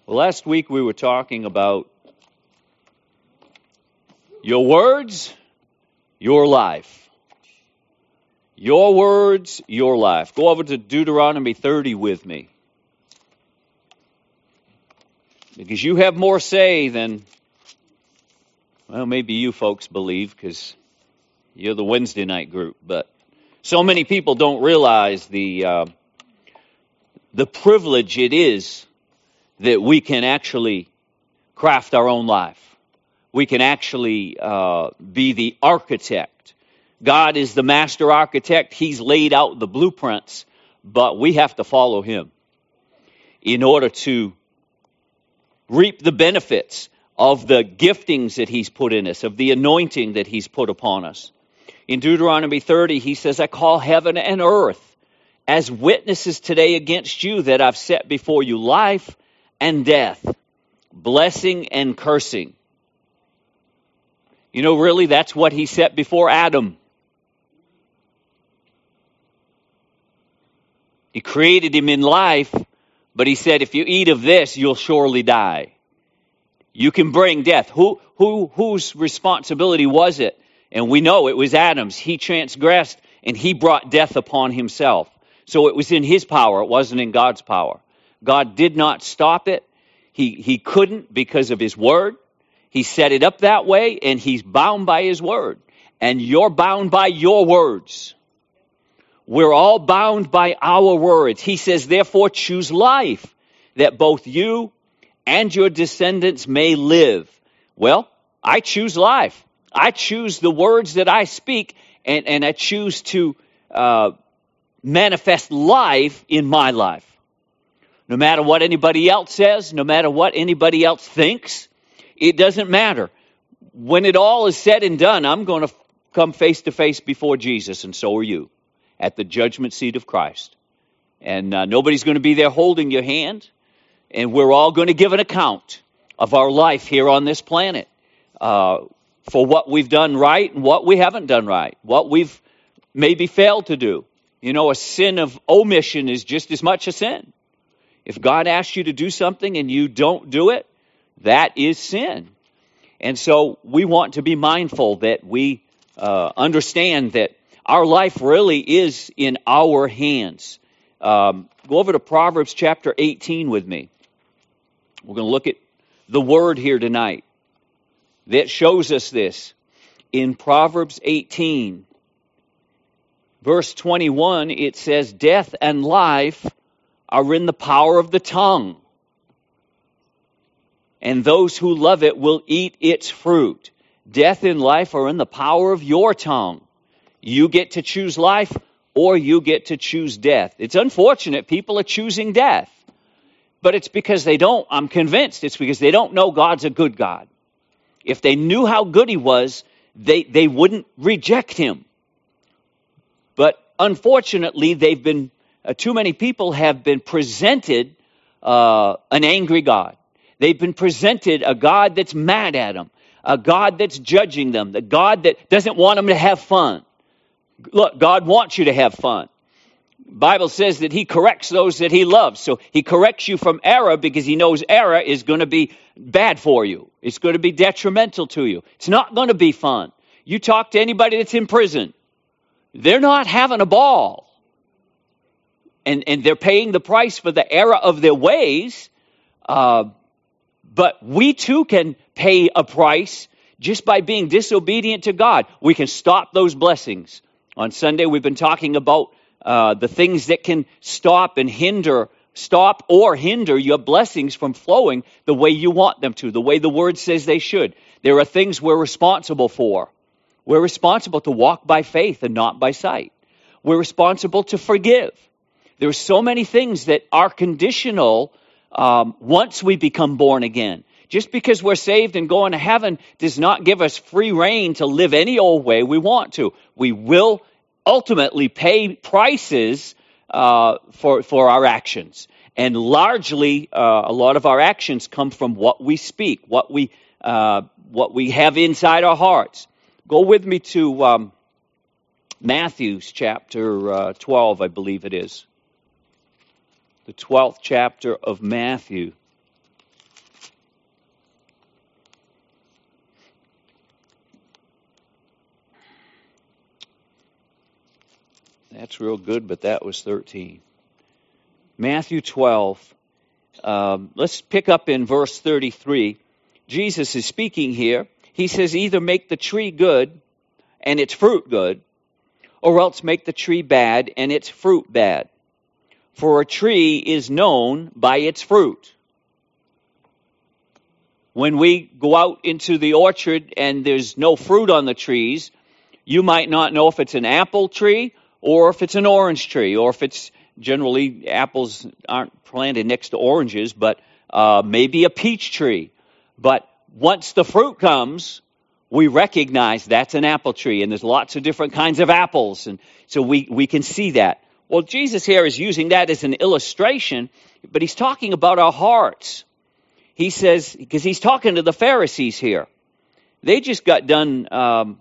Well, last week we were talking about your words, your life. Your words, your life. Go over to Deuteronomy 30 with me. Because you have more say than, well, maybe you folks believe because you're the Wednesday night group. But so many people don't realize the privilege it is that we can actually craft our own life. We can actually be the architect. God is the master architect. He's laid out the blueprints, but we have to follow him in order to reap the benefits of the giftings that he's put in us, of the anointing that he's put upon us. In Deuteronomy 30, he says, I call heaven and earth as witnesses today against you that I've set before you life and death, blessing and cursing. You know, really, that's what he set before Adam. He created him in life, but he said, if you eat of this, you'll surely die. You can bring death. Whose responsibility was it? And we know it was Adam's. He transgressed and he brought death upon himself. So it was in his power. It wasn't in God's power. God did not stop it. He couldn't because of his word. He set it up that way and he's bound by his word. And you're bound by your words. We're all bound by our words. He says, therefore choose life, that both you and your descendants may live. Well, I choose life. I choose the words that I speak, and I choose to manifest life in my life. No matter what anybody else says, no matter what anybody else thinks, it doesn't matter. When it all is said and done, I'm going to come face to face before Jesus, and so are you, at the judgment seat of Christ. And nobody's going to be there holding your hand, and we're all going to give an account of our life here on this planet for what we've done right and what we haven't done right, what we've maybe failed to do. You know, a sin of omission is just as much a sin. If God asks you to do something and you don't do it, that is sin. And so we want to be mindful that we understand that our life really is in our hands. Go over to Proverbs chapter 18 with me. We're going to look at the word here tonight that shows us this. In Proverbs 18, verse 21, it says, death and life are in the power of the tongue, and those who love it will eat its fruit. Death and life are in the power of your tongue. You get to choose life or you get to choose death. It's unfortunate people are choosing death, but it's because I'm convinced it's because they don't know God's a good God. If they knew how good he was, they wouldn't reject him. But unfortunately, too many people have been presented an angry God. They've been presented a God that's mad at them, a God that's judging them, the God that doesn't want them to have fun. Look, God wants you to have fun. The Bible says that he corrects those that he loves. So he corrects you from error because he knows error is going to be bad for you. It's going to be detrimental to you. It's not going to be fun. You talk to anybody that's in prison, they're not having a ball. And they're paying the price for the error of their ways. But we too can pay a price just by being disobedient to God. We can stop those blessings. On Sunday, we've been talking about the things that can stop or hinder your blessings from flowing the way you want them to, the way the Word says they should. There are things we're responsible for. We're responsible to walk by faith and not by sight. We're responsible to forgive. There are so many things that are conditional once we become born again. Just because we're saved and going to heaven does not give us free rein to live any old way we want to. We will ultimately pay prices for our actions. And largely, a lot of our actions come from what we speak, what we have inside our hearts. Go with me to Matthew chapter 12, I believe it is. The 12th chapter of Matthew. That's real good, but that was 13. Matthew 12. Let's pick up in verse 33. Jesus is speaking here. He says, either make the tree good and its fruit good, or else make the tree bad and its fruit bad. For a tree is known by its fruit. When we go out into the orchard and there's no fruit on the trees, you might not know if it's an apple tree or if it's an orange tree, or if it's generally apples aren't planted next to oranges, but maybe a peach tree. But once the fruit comes, we recognize that's an apple tree, and there's lots of different kinds of apples, and so we can see that. Well, Jesus here is using that as an illustration, but he's talking about our hearts. He says, because he's talking to the Pharisees here. They just got done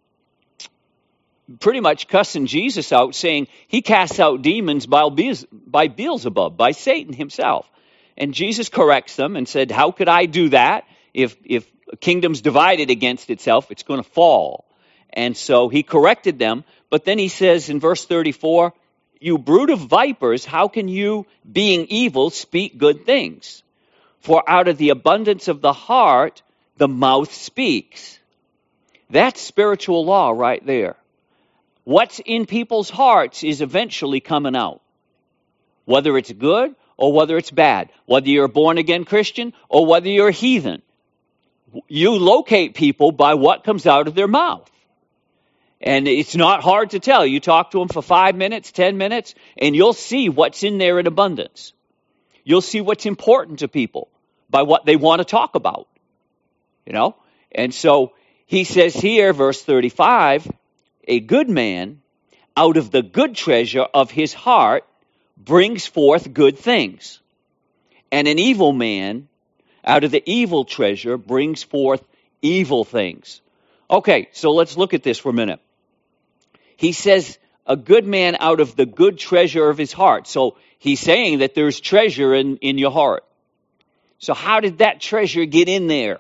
pretty much cussing Jesus out, saying he casts out demons by Beelzebub, by Satan himself. And Jesus corrects them and said, how could I do that? If a kingdom's divided against itself, it's going to fall. And so he corrected them. But then he says in verse 34, you brood of vipers, how can you, being evil, speak good things? For out of the abundance of the heart, the mouth speaks. That's spiritual law right there. What's in people's hearts is eventually coming out. Whether it's good or whether it's bad. Whether you're a born-again Christian or whether you're a heathen. You locate people by what comes out of their mouth. And it's not hard to tell. You talk to them for 5 minutes, 10 minutes, and you'll see what's in there in abundance. You'll see what's important to people by what they want to talk about. You know? And so he says here, verse 35, a good man out of the good treasure of his heart brings forth good things. And an evil man out of the evil treasure brings forth evil things. Okay, so let's look at this for a minute. He says, a good man out of the good treasure of his heart. So he's saying that there's treasure in your heart. So how did that treasure get in there?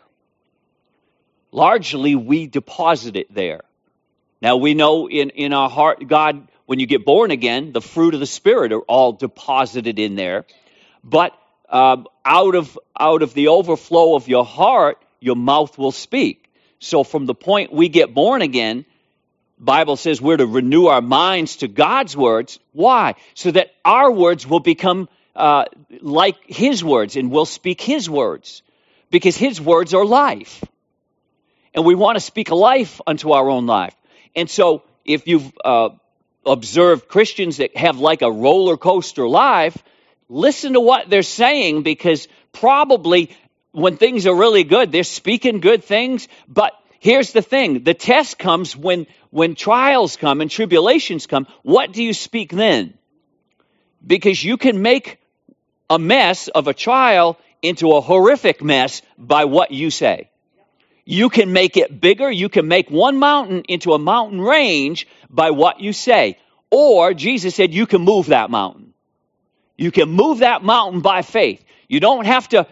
Largely, we deposit it there. Now, we know in our heart, God, when you get born again, the fruit of the Spirit are all deposited in there. But out of the overflow of your heart, your mouth will speak. So from the point we get born again, Bible says we're to renew our minds to God's words. Why? So that our words will become like His words, and we'll speak His words. Because His words are life. And we want to speak life unto our own life. And so if you've observed Christians that have like a roller coaster life, listen to what they're saying, because probably when things are really good, they're speaking good things. But here's the thing. The test comes when trials come and tribulations come. What do you speak then? Because you can make a mess of a trial into a horrific mess by what you say. You can make it bigger. You can make one mountain into a mountain range by what you say. Or, Jesus said, you can move that mountain. You can move that mountain by faith. You don't have to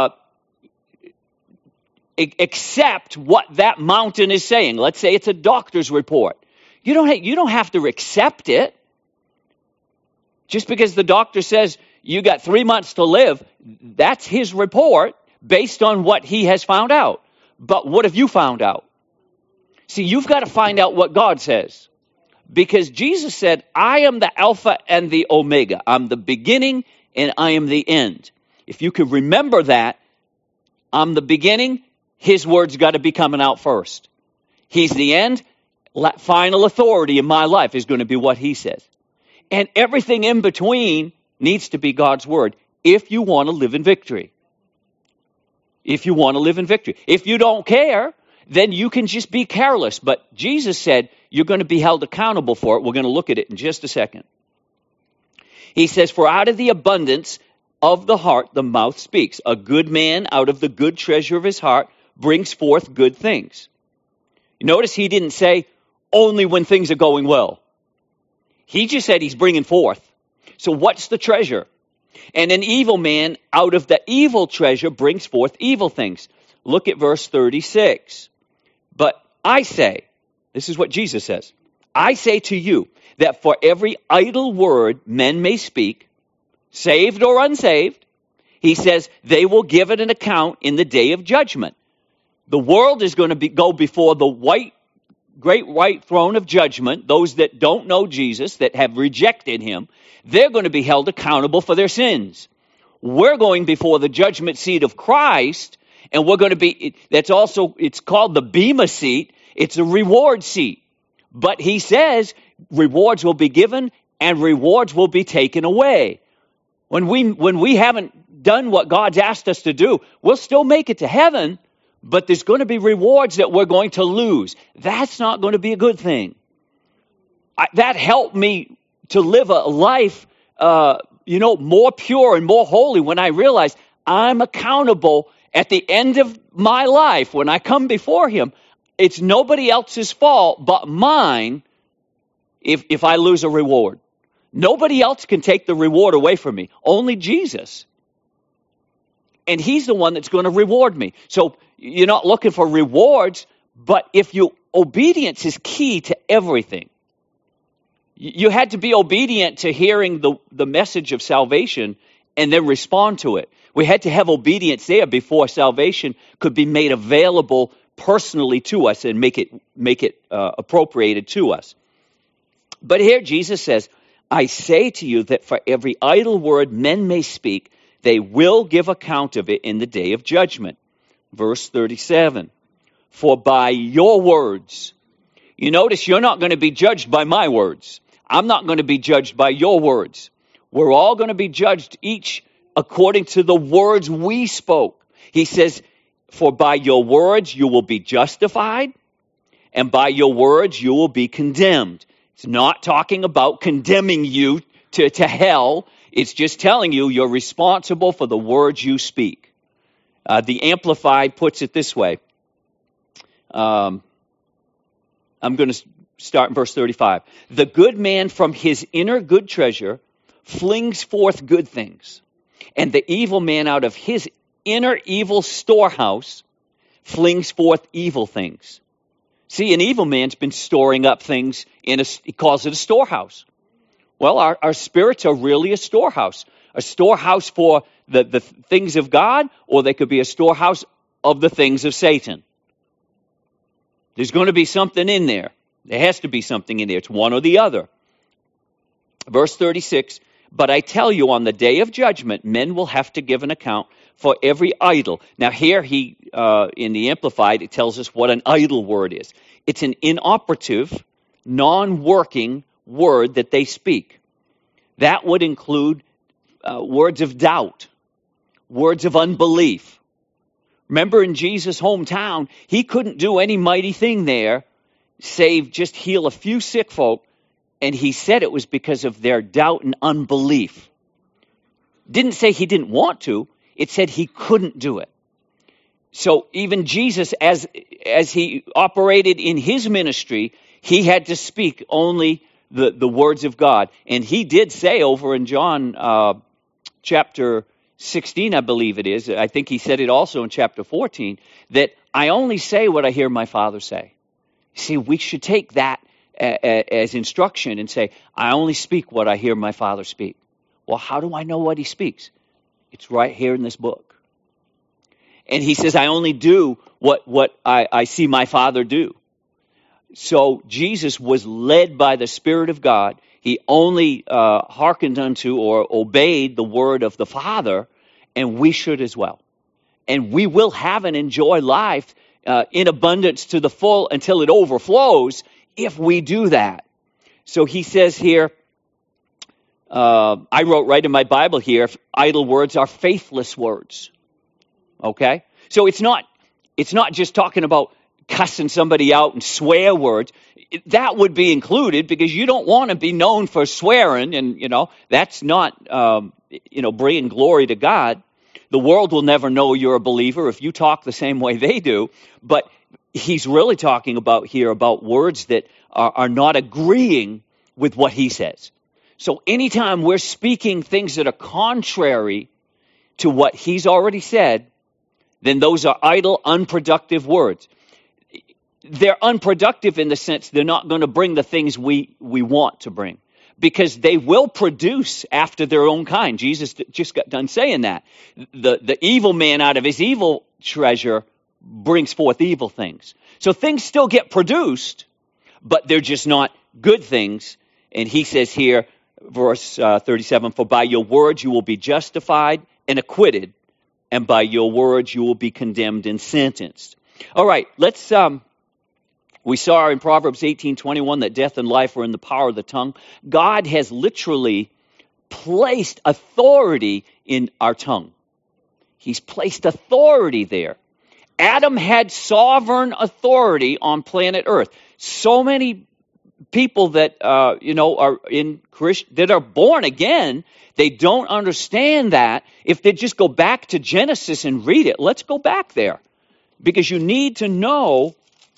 accept what that mountain is saying. Let's say it's a doctor's report. You don't have to accept it. Just because the doctor says you got 3 months to live, that's his report based on what he has found out. But what have you found out? See, you've got to find out what God says. Because Jesus said, I am the Alpha and the Omega. I'm the beginning and I am the end. If you can remember that, I'm the beginning, His word's got to be coming out first. He's the end. Final authority in my life is going to be what He says. And everything in between needs to be God's word if you want to live in victory. If you want to live in victory. If you don't care, then you can just be careless. But Jesus said you're going to be held accountable for it. We're going to look at it in just a second. He says, for out of the abundance of the heart, the mouth speaks. A good man out of the good treasure of his heart brings forth good things. Notice he didn't say only when things are going well. He just said he's bringing forth. So what's the treasure? And an evil man out of the evil treasure brings forth evil things. Look at verse 36. But I say, this is what Jesus says, I say to you that for every idle word men may speak, saved or unsaved, he says they will give it an account in the day of judgment. The world is going to go before the great white throne of judgment. Those that don't know Jesus, that have rejected him, they're going to be held accountable for their sins. We're going before the judgment seat of Christ, and we're going to be, it's called the Bema seat. It's a reward seat. But he says rewards will be given and rewards will be taken away. When we haven't done what God's asked us to do, we'll still make it to heaven, but there's going to be rewards that we're going to lose. That's not going to be a good thing. That helped me to live a life, more pure and more holy when I realized I'm accountable at the end of my life when I come before him. It's nobody else's fault but mine if I lose a reward. Nobody else can take the reward away from me. Only Jesus. And he's the one that's going to reward me. So you're not looking for rewards, but obedience is key to everything. You had to be obedient to hearing the message of salvation and then respond to it. We had to have obedience there before salvation could be made available personally to us and make it appropriated to us. But here Jesus says, I say to you that for every idle word men may speak, they will give account of it in the day of judgment. Verse 37, for by your words, you notice you're not going to be judged by my words. I'm not going to be judged by your words. We're all going to be judged each according to the words we spoke. He says, for by your words you will be justified, and by your words you will be condemned. It's not talking about condemning you to hell. It's just telling you you're responsible for the words you speak. The Amplified puts it this way. I'm going to start in verse 35. The good man from his inner good treasure flings forth good things, and the evil man out of his inner evil storehouse flings forth evil things. See, an evil man's been storing up things he calls it a storehouse. Well, our spirits are really a storehouse for the things of God, or they could be a storehouse of the things of Satan. There's going to be something in there. There has to be something in there. It's one or the other. Verse 36, but I tell you, on the day of judgment, men will have to give an account for every idle. Now here in the Amplified, it tells us what an idle word is. It's an inoperative, non-working word that they speak. That would include words of doubt, words of unbelief. Remember, in Jesus' hometown, he couldn't do any mighty thing there save just heal a few sick folk, and he said it was because of their doubt and unbelief. Didn't say he didn't want to, it said he couldn't do it. So even Jesus, as he operated in his ministry, he had to speak only the words of God. And he did say over in John chapter 16, I believe it is, I think he said it also in chapter 14, that I only say what I hear my Father say. See, we should take that as instruction and say, I only speak what I hear my Father speak. Well, how do I know what he speaks? It's right here in this book. And he says, I only do what I see my Father do. So Jesus was led by the Spirit of God. He only hearkened unto or obeyed the word of the Father, and we should as well. And we will have and enjoy life in abundance to the full until it overflows if we do that. So he says here, I wrote right in my Bible here, idle words are faithless words. Okay? So it's not just talking about cussing somebody out and swear words. That would be included because you don't want to be known for swearing, and that's not bringing glory to God. The world will never know you're a believer if you talk the same way they do. But he's really talking about here about words that are not agreeing with what he says. So anytime we're speaking things that are contrary to what he's already said, then those are idle, unproductive words. they're unproductive in the sense they're not going to bring the things we want to bring, because they will produce after their own kind. Jesus just got done saying that. The evil man out of his evil treasure brings forth evil things. So things still get produced, but they're just not good things. And he says here, verse 37, for by your words you will be justified and acquitted, and by your words you will be condemned and sentenced. All right, let's... We saw in Proverbs 18:21 that death and life are in the power of the tongue. God has literally placed authority in our tongue. He's placed authority there. Adam had sovereign authority on planet Earth. So many people that are in that are born again, they don't understand that. If they just go back to Genesis and read it, let's go back there, because you need to know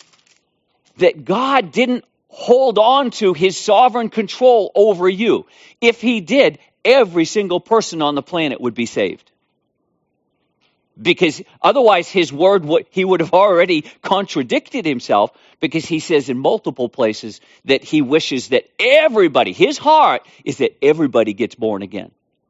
that God didn't hold on to his sovereign control over you. If he did, every single person on the planet would be saved. Because otherwise his word, he would have already contradicted himself, because he says in multiple places that he wishes that everybody, his heart is that everybody gets born again.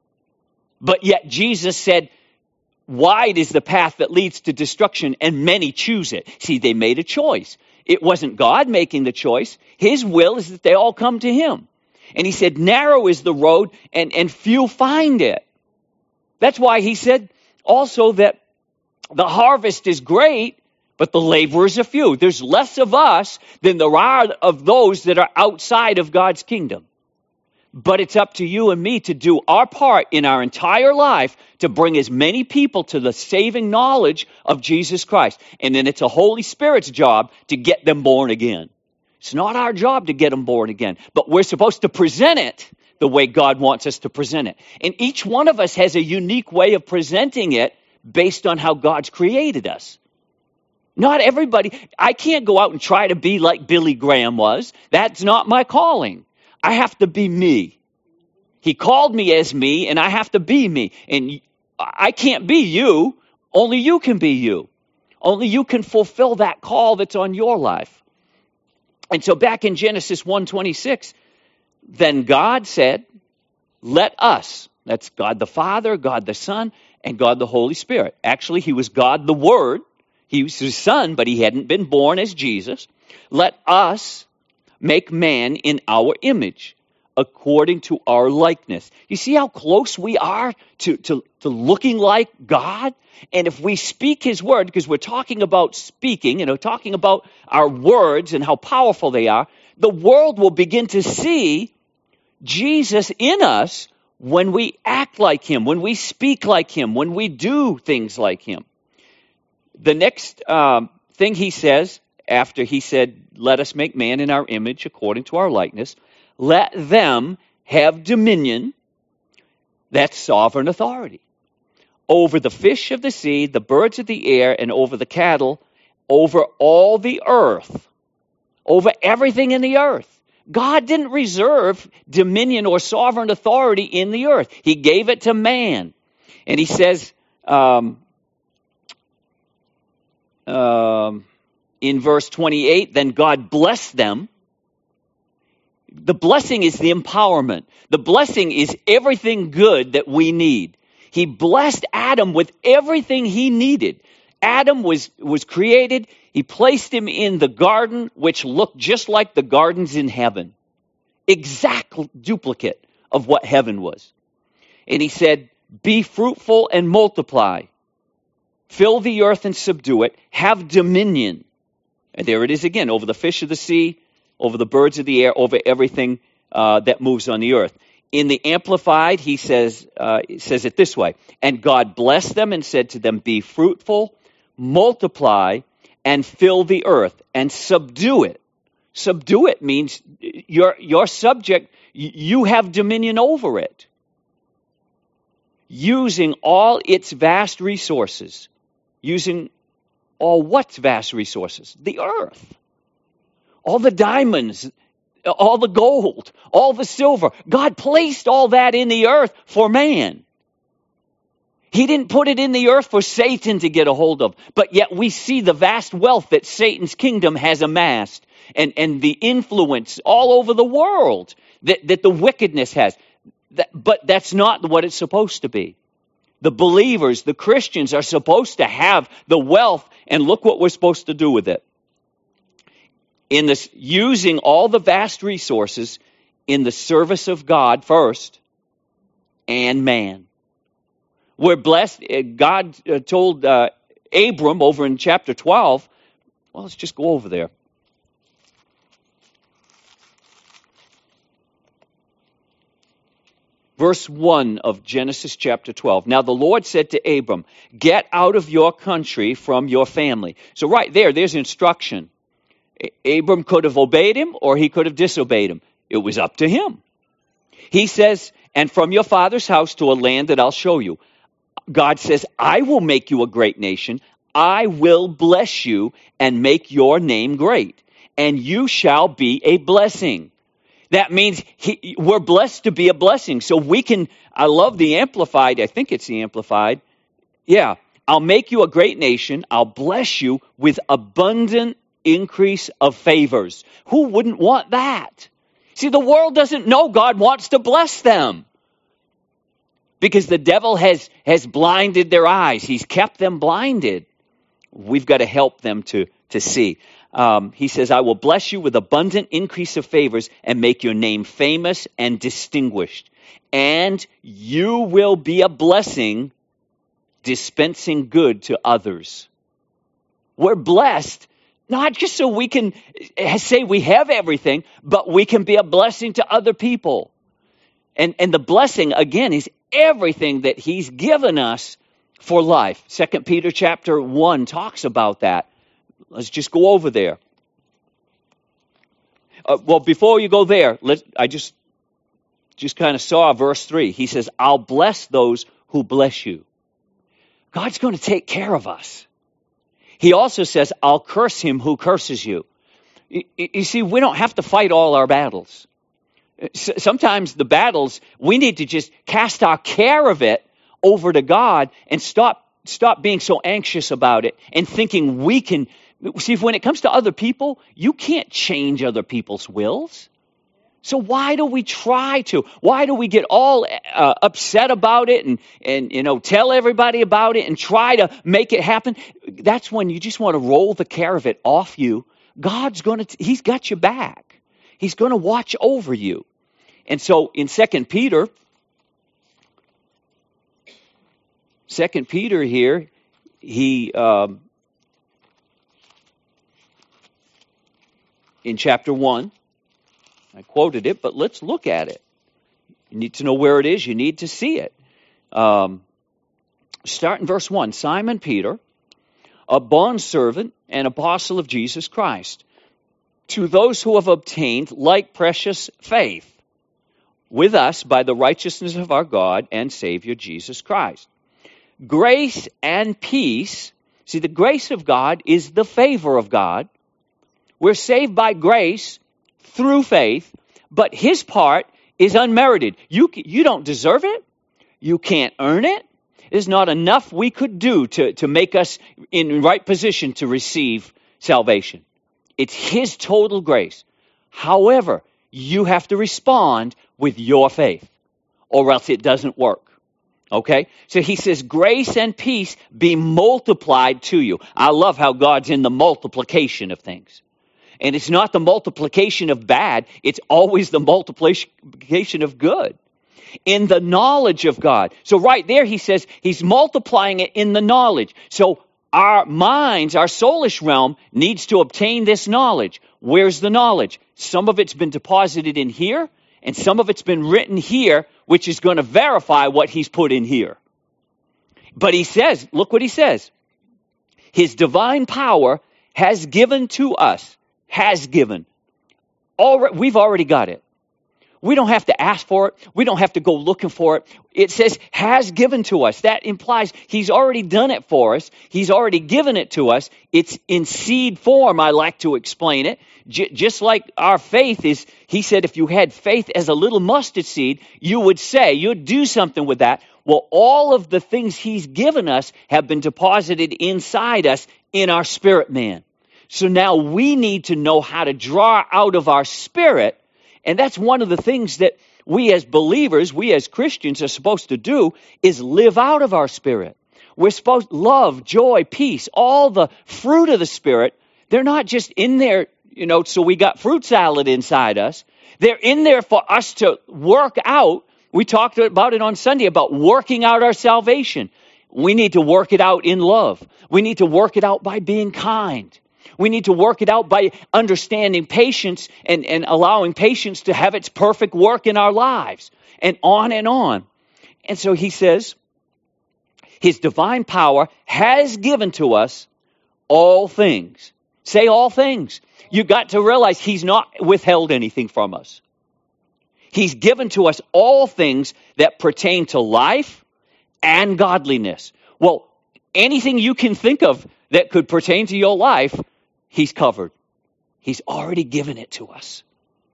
But yet Jesus said, wide is the path that leads to destruction, and many choose it. See, they made a choice. It wasn't God making the choice. His will is that they all come to him. And he said, narrow is the road, and few find it. That's why he said also that the harvest is great, but the laborers are few. There's less of us than there are of those that are outside of God's kingdom. But it's up to you and me to do our part in our entire life to bring as many people to the saving knowledge of Jesus Christ. And then it's a Holy Spirit's job to get them born again. It's not our job to get them born again, but we're supposed to present it the way God wants us to present it. And each one of us has a unique way of presenting it based on how God's created us. Not everybody. I can't go out and try to be like Billy Graham was. That's not my calling. I have to be me. He called me as me, and I have to be me. And I can't be you. Only you can be you. Only you can fulfill that call that's on your life. And so back in Genesis 1:26, then God said, let us, that's God the Father, God the Son, and God the Holy Spirit. Actually, he was God the Word. He was his son, but he hadn't been born as Jesus. Let us make man in our image, according to our likeness. You see how close we are to looking like God? And if we speak his word, because we're talking about speaking, talking about our words and how powerful they are, the world will begin to see Jesus in us when we act like him, when we speak like him, when we do things like him. The next thing he says, after he said, let us make man in our image according to our likeness, let them have dominion, that's sovereign authority, over the fish of the sea, the birds of the air, and over the cattle, over all the earth, over everything in the earth. God didn't reserve dominion or sovereign authority in the earth. He gave it to man. And he says, in verse 28, then God blessed them. The blessing is the empowerment. The blessing is everything good that we need. He blessed Adam with everything he needed. Adam was created. He placed him in the garden, which looked just like the gardens in heaven. Exact duplicate of what heaven was. And he said, be fruitful and multiply. Fill the earth and subdue it. Have dominion. And there it is again, over the fish of the sea, over the birds of the air, over everything that moves on the earth. In the Amplified, he says it this way, and God blessed them and said to them, be fruitful, multiply, and fill the earth, and subdue it. Subdue it means your subject, you have dominion over it, using all its vast resources. Using all what's vast resources? The earth. All the diamonds, all the gold, all the silver. God placed all that in the earth for man. He didn't put it in the earth for Satan to get a hold of. But yet we see the vast wealth that Satan's kingdom has amassed and the influence all over the world that the wickedness has. But that's not what it's supposed to be. The believers, the Christians, are supposed to have the wealth, and look what we're supposed to do with it. In this, using all the vast resources in the service of God first and man. We're blessed. God told Abram over in chapter 12, well, let's just go over there. Verse 1 of Genesis chapter 12. Now the Lord said to Abram, get out of your country from your family. So right there's instruction. Abram could have obeyed him or he could have disobeyed him. It was up to him. He says, and from your father's house to a land that I'll show you. God says, I will make you a great nation. I will bless you and make your name great. And you shall be a blessing. That means we're blessed to be a blessing. So we can, I love the Amplified. I think it's the Amplified. Yeah. I'll make you a great nation. I'll bless you with abundant increase of favors. Who wouldn't want that? See, the world doesn't know God wants to bless them. Because the devil has blinded their eyes. He's kept them blinded. We've got to help them to see. He says, I will bless you with abundant increase of favors and make your name famous and distinguished. And you will be a blessing, dispensing good to others. We're blessed, not just so we can say we have everything, but we can be a blessing to other people. And the blessing, again, is everything that he's given us for life. 2 Peter chapter 1 talks about that. Let's just go over there. Well, before you go there, I just kind of saw verse 3. He says, I'll bless those who bless you. God's going to take care of us. He also says, I'll curse him who curses you. You see, we don't have to fight all our battles. Sometimes the battles, we need to just cast our care of it over to God and stop being so anxious about it and thinking we can. See, when it comes to other people, you can't change other people's wills. So why do we try to? Why do we get all upset about it and tell everybody about it and try to make it happen? That's when you just want to roll the care of it off you. God's he's got you back. He's going to watch over you. And so in 2 Peter here, he in chapter 1, I quoted it, but let's look at it. You need to know where it is. You need to see it. Start in verse 1. Simon Peter, a bondservant and apostle of Jesus Christ, to those who have obtained like precious faith with us by the righteousness of our God and Savior Jesus Christ. Grace and peace. See, the grace of God is the favor of God. We're saved by grace through faith, but his part is unmerited. You don't deserve it. You can't earn it. There's not enough we could do to make us in right position to receive salvation. It's his total grace. However, you have to respond with your faith, or else it doesn't work. Okay? So he says, grace and peace be multiplied to you. I love how God's in the multiplication of things. And it's not the multiplication of bad, it's always the multiplication of good. In the knowledge of God. So right there he says he's multiplying it in the knowledge. So our minds, our soulish realm needs to obtain this knowledge. Where's the knowledge? Some of it's been deposited in here, and some of it's been written here, which is going to verify what he's put in here. But he says, look what he says. His divine power has given to us. Has given. We've already got it. We don't have to ask for it. We don't have to go looking for it. It says has given to us. That implies he's already done it for us. He's already given it to us. It's in seed form, I like to explain it. Just like our faith is, he said if you had faith as a little mustard seed, you'd do something with that. Well, all of the things he's given us have been deposited inside us in our spirit man. So now we need to know how to draw out of our spirit. And that's one of the things that we as believers, we as Christians are supposed to do, is live out of our spirit. We're supposed to love, joy, peace, all the fruit of the Spirit. They're not just in there, so we got fruit salad inside us. They're in there for us to work out. We talked about it on Sunday, about working out our salvation. We need to work it out in love. We need to work it out by being kind. We need to work it out by understanding patience and allowing patience to have its perfect work in our lives, and on and on. And so he says, his divine power has given to us all things. Say all things. You got to realize he's not withheld anything from us. He's given to us all things that pertain to life and godliness. Well, anything you can think of that could pertain to your life, he's covered. He's already given it to us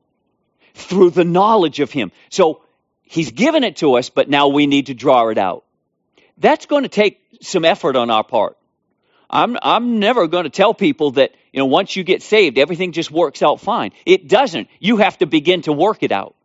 through the knowledge of him. So he's given it to us, but now we need to draw it out. That's going to take some effort on our part. I'm never going to tell people that, once you get saved, everything just works out fine. It doesn't. You have to begin to work it out.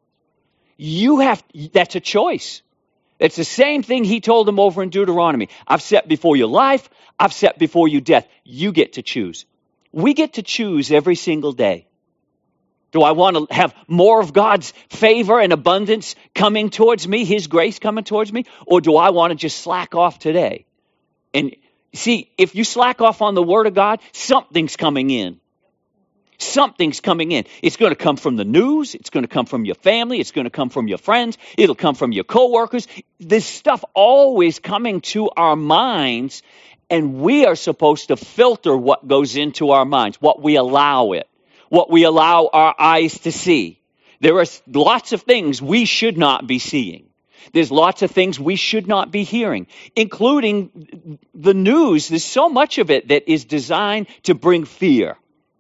That's a choice. It's the same thing he told them over in Deuteronomy. I've set before you life. I've set before you death. You get to choose. We get to choose every single day. Do I want to have more of God's favor and abundance coming towards me, his grace coming towards me? Or do I want to just slack off today? And see, if you slack off on the Word of God, something's coming in. Something's coming in. It's going to come from the news. It's going to come from your family. It's going to come from your friends. It'll come from your coworkers. This stuff always coming to our minds, and we are supposed to filter what goes into our minds, what we allow it. What we allow our eyes to see. There are lots of things we should not be seeing. There's lots of things we should not be hearing, including the news. There's so much of it that is designed to bring fear.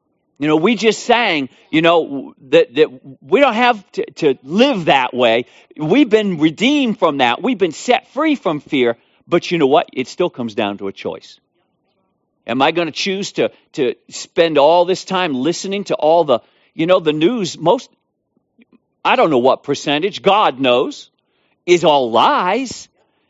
We just sang, that we don't have to live that way. We've been redeemed from that. We've been set free from fear. But you know what? It still comes down to a choice. Am I going to choose to spend all this time listening to all the news? I don't know what percentage, God knows, is all lies.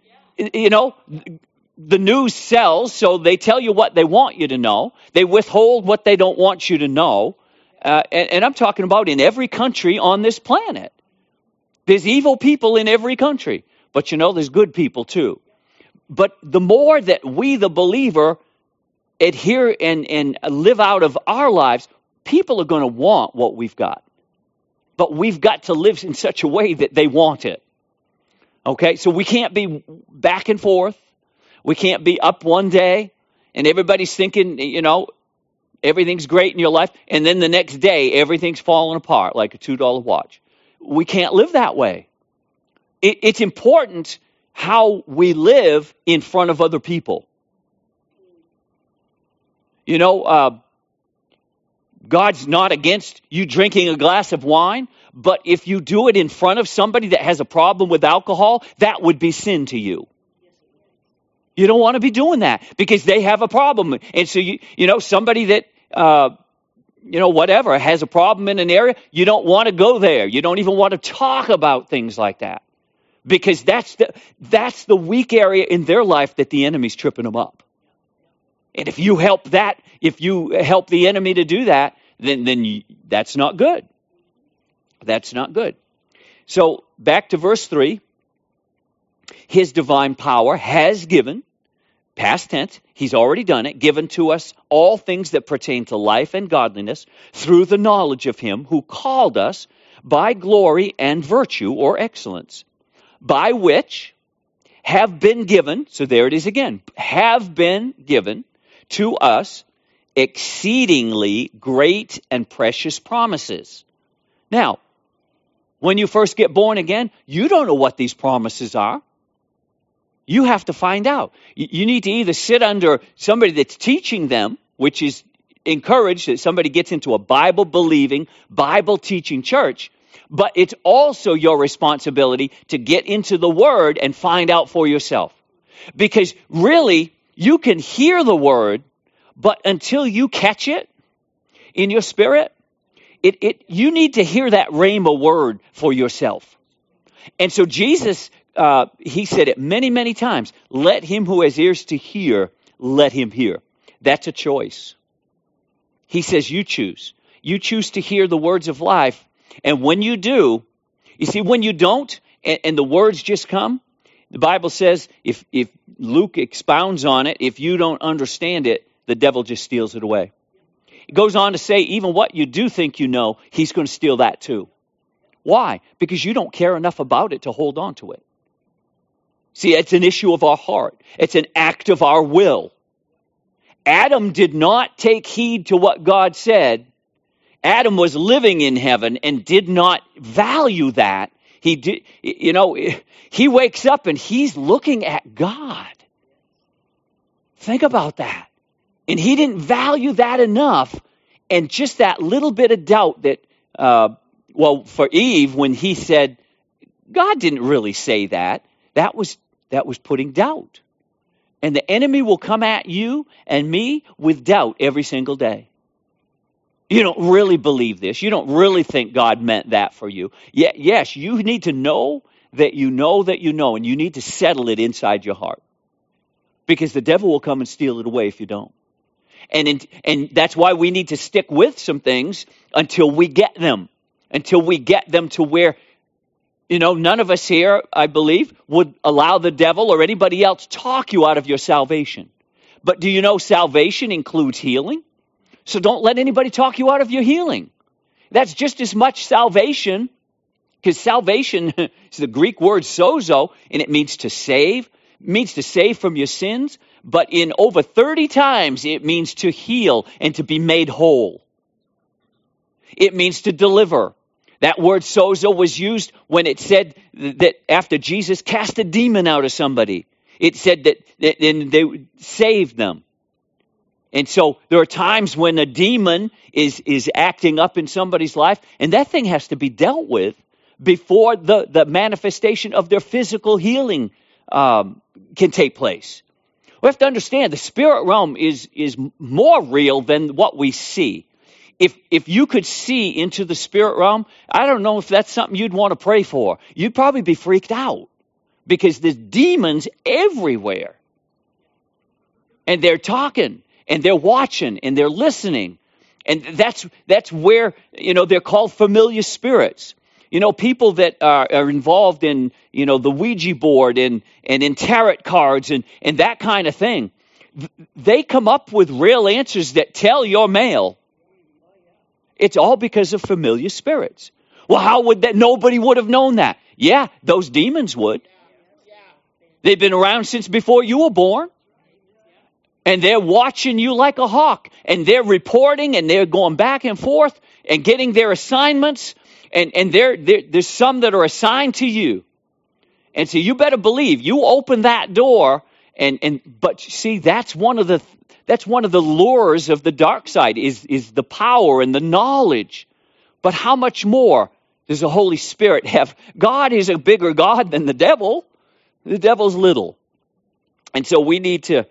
The news sells, so they tell you what they want you to know. They withhold what they don't want you to know. And I'm talking about in every country on this planet. There's evil people in every country. But there's good people too. But the more that we, the believer, adhere and live out of our lives, people are going to want what we've got. But we've got to live in such a way that they want it. Okay, so we can't be back and forth. We can't be up one day and everybody's thinking, everything's great in your life, and then the next day everything's falling apart like a $2 watch. We can't live that way. It's important how we live in front of other people. God's not against you drinking a glass of wine, but if you do it in front of somebody that has a problem with alcohol, that would be sin to you. You don't want to be doing that because they have a problem. And so, somebody that, whatever, has a problem in an area, you don't want to go there. You don't even want to talk about things like that because that's the weak area in their life that the enemy's tripping them up. And if you help the enemy to do that, then that's not good. That's not good. So back to verse 3. His divine power has given, past tense, he's already done it, given to us all things that pertain to life and godliness through the knowledge of him who called us by glory and virtue or excellence, by which have been given, so there it is again, have been given to us exceedingly great and precious promises. Now, when you first get born again, you don't know what these promises are. You have to find out. You need to either sit under somebody that's teaching them, which is encouraged that somebody gets into a Bible-believing, Bible-teaching church, But it's also your responsibility to get into the Word and find out for yourself. Because really, you can hear the Word, but until you catch it in your spirit, you need to hear that rhema word for yourself. And so Jesus, he said it many, many times, let him who has ears to hear, let him hear. That's a choice. He says you choose. You choose to hear the words of life. And when you do, you see, when you don't, and the words just come, the Bible says, if Luke expounds on it, if you don't understand it, the devil just steals it away. It goes on to say, even what you do think you know, he's going to steal that too. Why? Because you don't care enough about it to hold on to it. See, it's an issue of our heart. It's an act of our will. Adam did not take heed to what God said. Adam was living in heaven and did not value that. He did, he wakes up and he's looking at God. Think about that. And he didn't value that enough. And just that little bit of doubt that, for Eve, when he said, God didn't really say that, that was putting doubt. And the enemy will come at you and me with doubt every single day. You don't really believe this. You don't really think God meant that for you. Yes, you need to know that you know that you know, and you need to settle it inside your heart. Because the devil will come and steal it away if you don't. And that's why we need to stick with some things until we get them. Until we get them to where, none of us here, I believe, would allow the devil or anybody else talk you out of your salvation. But do you know salvation includes healing? So don't let anybody talk you out of your healing. That's just as much salvation, because salvation is the Greek word sozo, and it means to save. It means to save from your sins. But in over 30 times, it means to heal and to be made whole. It means to deliver. That word sozo was used when it said that after Jesus cast a demon out of somebody, it said that they saved them. And so there are times when a demon is acting up in somebody's life, and that thing has to be dealt with before the manifestation of their physical healing can take place. We have to understand the spirit realm is more real than what we see. If you could see into the spirit realm, I don't know if that's something you'd want to pray for. You'd probably be freaked out because there's demons everywhere. And they're talking, and they're watching, and they're listening. And that's where, they're called familiar spirits. People that are involved in, the Ouija board and in tarot cards and that kind of thing, they come up with real answers that tell your mail. It's all because of familiar spirits. Well, how would that? Nobody would have known that. Yeah, those demons would. They've been around since before you were born. And they're watching you like a hawk. And they're reporting and they're going back and forth and getting their assignments. And there's some that are assigned to you. And so you better believe you open that door. But see, that's one of the lures of the dark side is the power and the knowledge. But how much more does the Holy Spirit have? God is a bigger God than the devil. The devil's little. And so we need to,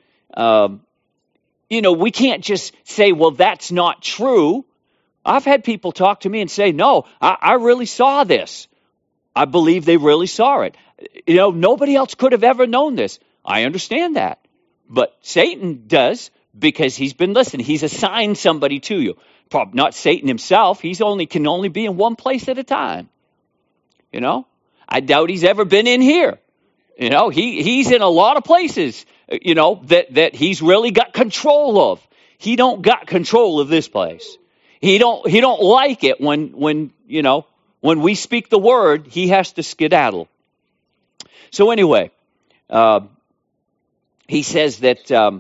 we can't just say, well, that's not true. I've had people talk to me and say, no, I really saw this. I believe they really saw it. Nobody else could have ever known this. I understand that. But Satan does because he's been listening. He's assigned somebody to you. Probably not Satan himself. He can only be in one place at a time. I doubt he's ever been in here. He's in a lot of places, that he's really got control of. He don't got control of this place. He don't like it when we speak the word, he has to skedaddle. So anyway, he says that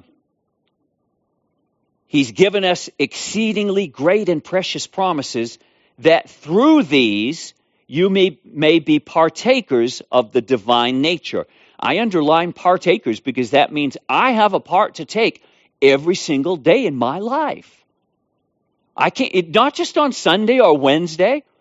he's given us exceedingly great and precious promises that through these you may be partakers of the divine nature. I underline partakers because that means I have a part to take every single day in my life. I can't, not just on Sunday or Wednesday.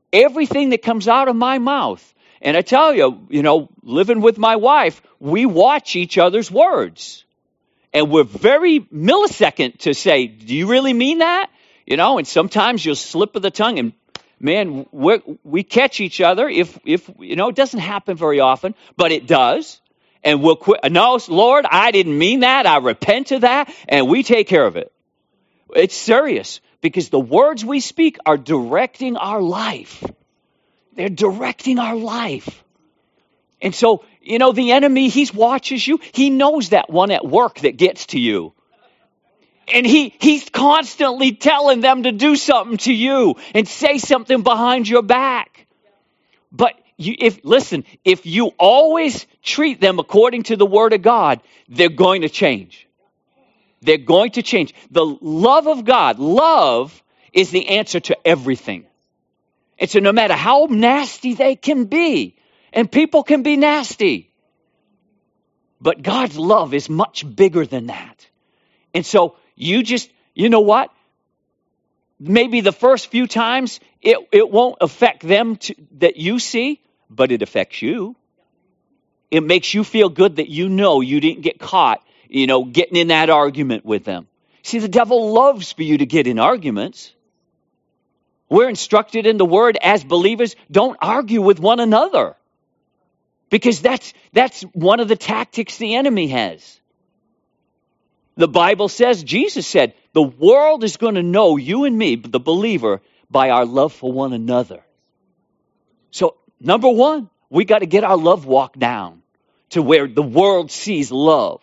everything that comes out of my mouth. And I tell you, living with my wife, we watch each other's words. And we're very millisecond to say, do you really mean that? And sometimes you'll slip of the tongue, and man, we catch each other. If it doesn't happen very often, but it does. And we'll quit. No, Lord, I didn't mean that. I repent of that. And we take care of it. It's serious, because the words we speak are directing our life. They're directing our life. And so, the enemy, he watches you. He knows that one at work that gets to you. And he's constantly telling them to do something to you and say something behind your back. But if you always treat them according to the Word of God, they're going to change. They're going to change. The love of God, love is the answer to everything. And so no matter how nasty they can be, and people can be nasty, but God's love is much bigger than that. And so you know what? Maybe the first few times it won't affect them that you see, but it affects you. It makes you feel good that you didn't get caught, getting in that argument with them. See, the devil loves for you to get in arguments. We're instructed in the Word as believers, don't argue with one another. Because that's one of the tactics the enemy has. The Bible says, Jesus said, the world is going to know you and me, the believer, by our love for one another. So, number one, we got to get our love walk down to where the world sees love.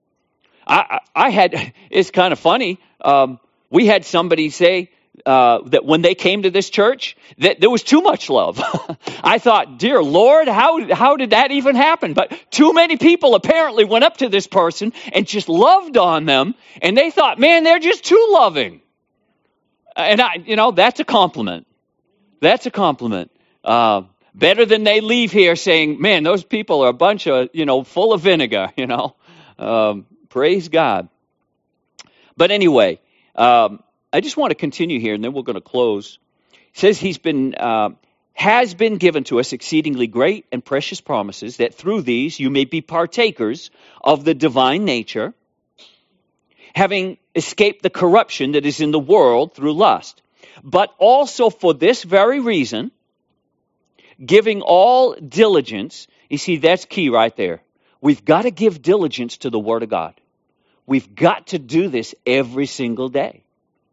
It's kind of funny. We had somebody say that when they came to this church, that there was too much love. I thought, dear Lord, how did that even happen? But too many people apparently went up to this person and just loved on them, and they thought, man, they're just too loving. And that's a compliment. That's a compliment. Better than they leave here saying, man, those people are a bunch of, full of vinegar, praise God. But anyway, I just want to continue here, and then we're going to close. It says has been given to us exceedingly great and precious promises, that through these you may be partakers of the divine nature, having escaped the corruption that is in the world through lust. But also for this very reason, giving all diligence. You see, that's key right there. We've got to give diligence to the Word of God. We've got to do this every single day.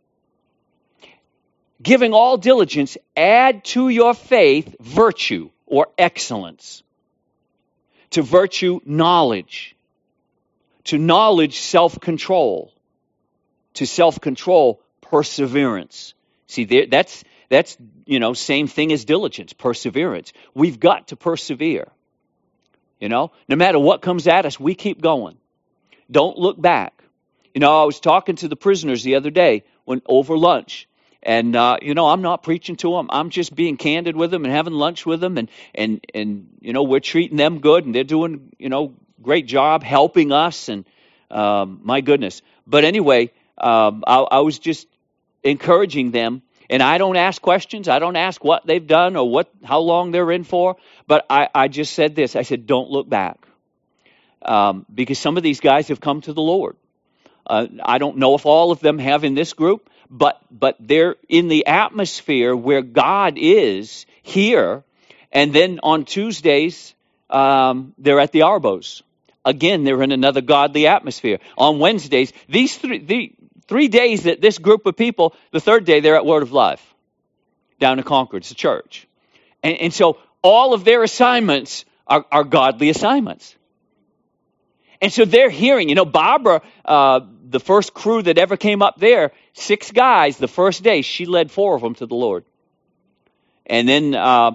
Giving all diligence, add to your faith virtue or excellence. To virtue, knowledge. To knowledge, self-control. To self-control, perseverance. See, that's same thing as diligence, perseverance. We've got to persevere. No matter what comes at us, we keep going. Don't look back. I was talking to the prisoners the other day over lunch. And, I'm not preaching to them. I'm just being candid with them and having lunch with them. And we're treating them good. And they're doing, great job helping us. And my goodness. But anyway, I was just encouraging them. And I don't ask questions. I don't ask what they've done or how long they're in for. But I just said this. I said, don't look back. Because some of these guys have come to the Lord. I don't know if all of them have in this group. But they're in the atmosphere where God is here. And then on Tuesdays, they're at the Arbos. Again, they're in another godly atmosphere. On Wednesdays, the 3 days that this group of people, the third day, they're at Word of Life down in Concord. It's a church. And so all of their assignments are godly assignments. And so they're hearing, Barbara, the first crew that ever came up there, 6 guys, the first day, she led 4 of them to the Lord. And then,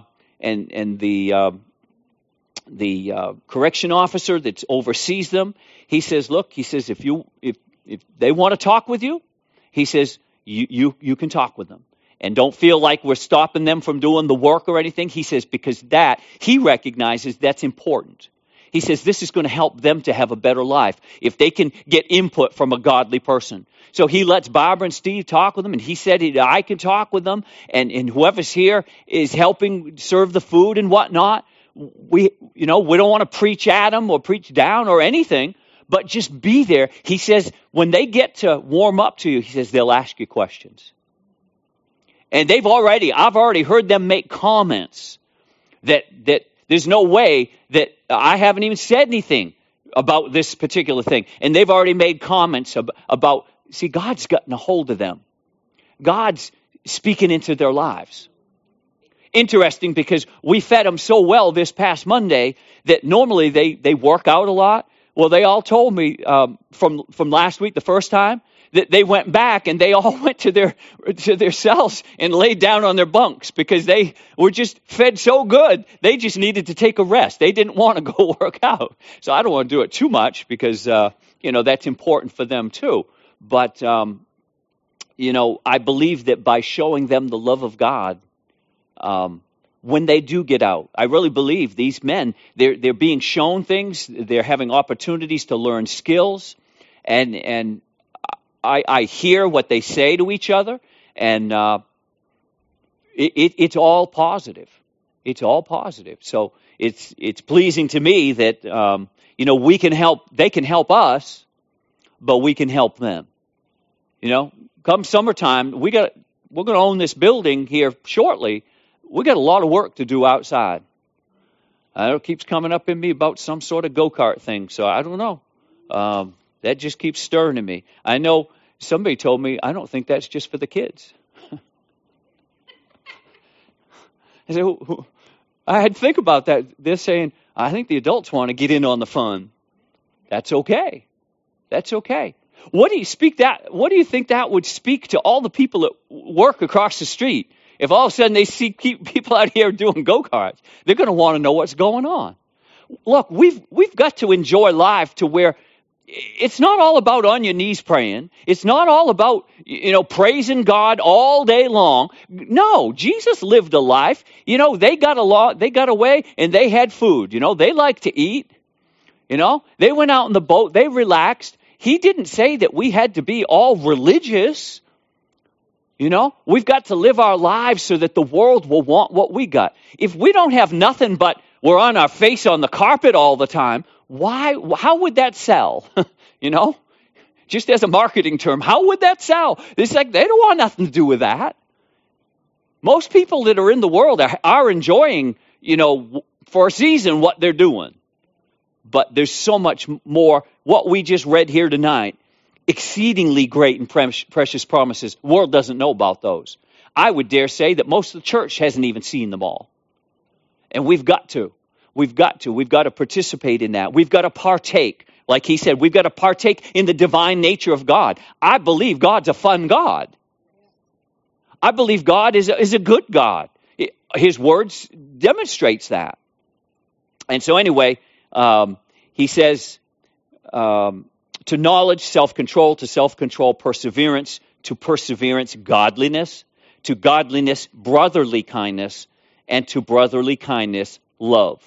the correction officer that oversees them, he says, look, if they want to talk with you, he says, you can talk with them. And don't feel like we're stopping them from doing the work or anything. He says, because he recognizes that's important. He says this is going to help them to have a better life if they can get input from a godly person. So he lets Barbara and Steve talk with them, and he said I can talk with them, and whoever's here is helping serve the food and whatnot. We don't want to preach at them or preach down or anything, but just be there. He says when they get to warm up to you, he says they'll ask you questions. And I've already heard them make comments that there's no way that I haven't even said anything about this particular thing. And they've already made comments about, see, God's gotten a hold of them. God's speaking into their lives. Interesting, because we fed them so well this past Monday that normally they work out a lot. Well, they all told me from last week, the first time, that they went back and they all went to their cells and laid down on their bunks because they were just fed so good. They just needed to take a rest. They didn't want to go work out. So I don't want to do it too much because, that's important for them too. But, I believe that by showing them the love of God, when they do get out, I really believe these men, they're being shown things. They're having opportunities to learn skills, and I hear what they say to each other, and it's all positive. It's all positive. So it's pleasing to me that we can help. They can help us, but we can help them. Come summertime, we're going to own this building here shortly. We got a lot of work to do outside. It keeps coming up in me about some sort of go-kart thing, so I don't know. That just keeps stirring in me. I know somebody told me, I don't think that's just for the kids. I had to think about that. They're saying, I think the adults want to get in on the fun. That's okay. That's okay. What do you think that would speak to all the people that work across the street? If all of a sudden they see people out here doing go-karts, they're going to want to know what's going on. Look, we've got to enjoy life to where it's not all about on your knees praying. It's not all about, praising God all day long. No, Jesus lived a life. They got away and they had food. They like to eat. They went out in the boat. They relaxed. He didn't say that we had to be all religious. We've got to live our lives so that the world will want what we got. If we don't have nothing but we're on our face on the carpet all the time, how would that sell? Just as a marketing term, how would that sell? It's like they don't want nothing to do with that. Most people that are in the world are enjoying, for a season what they're doing. But there's so much more. What we just read here tonight, exceedingly great and precious promises. The world doesn't know about those. I would dare say that most of the church hasn't even seen them all. And we've got to. We've got to participate in that. We've got to partake. Like he said, we've got to partake in the divine nature of God. I believe God's a fun God. I believe God is a good God. His words demonstrates that. And so anyway, he says, to knowledge, self-control, to self-control, perseverance, to perseverance, godliness, to godliness, brotherly kindness, and to brotherly kindness, love.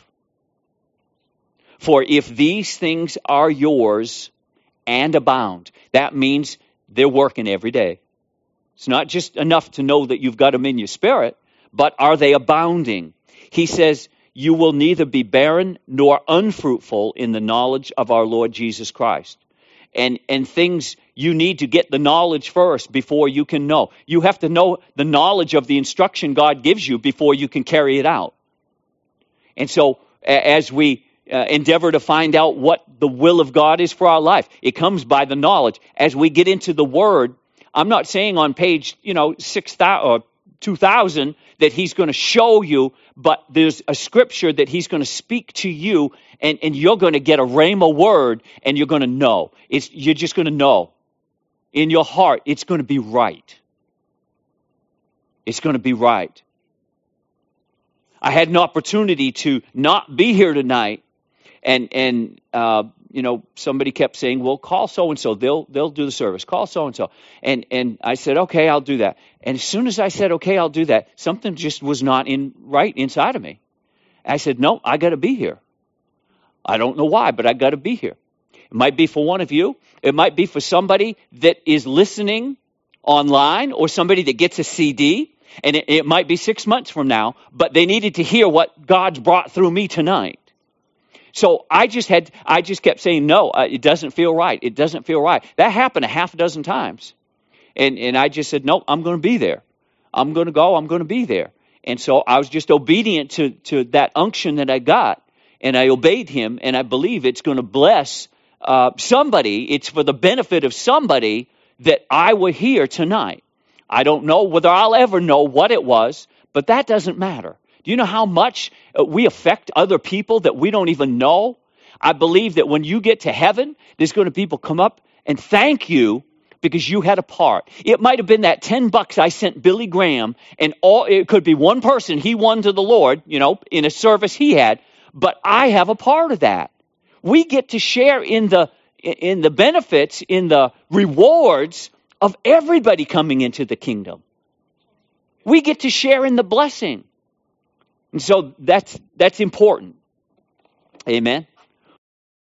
For if these things are yours and abound, that means they're working every day. It's not just enough to know that you've got them in your spirit, but are they abounding? He says, you will neither be barren nor unfruitful in the knowledge of our Lord Jesus Christ. And things, you need to get the knowledge first before you can know. You have to know the knowledge of the instruction God gives you before you can carry it out. And so as we endeavor to find out what the will of God is for our life, it comes by the knowledge. As we get into the Word, I'm not saying on page 6,000 or 2,000 that he's going to show you, but there's a scripture that he's going to speak to you, and you're going to get a rhema word, and you're going to know. You're just going to know. In your heart, it's going to be right. It's going to be right. I had an opportunity to not be here tonight, and somebody kept saying, well, call so-and-so. They'll do the service. Call so-and-so. And I said, okay, I'll do that. And as soon as I said, okay, I'll do that, something just was not right inside of me. I said, no, I got to be here. I don't know why, but I got to be here. It might be for one of you. It might be for somebody that is listening online or somebody that gets a CD. And it might be 6 months from now, but they needed to hear what God's brought through me tonight. So I just kept saying, no, it doesn't feel right. It doesn't feel right. That happened a half a dozen times. And I just said, no, I'm going to be there. I'm going to go. I'm going to be there. And so I was just obedient to that unction that I got. And I obeyed him. And I believe it's going to bless somebody. It's for the benefit of somebody that I were here tonight. I don't know whether I'll ever know what it was, but that doesn't matter. Do you know how much we affect other people that we don't even know? I believe that when you get to heaven, there's going to be people come up and thank you because you had a part. It might have been that $10 I sent Billy Graham, and it could be one person he won to the Lord, in a service he had, but I have a part of that. We get to share in the benefits, in the rewards of everybody coming into the kingdom. We get to share in the blessing. And so that's important. Amen.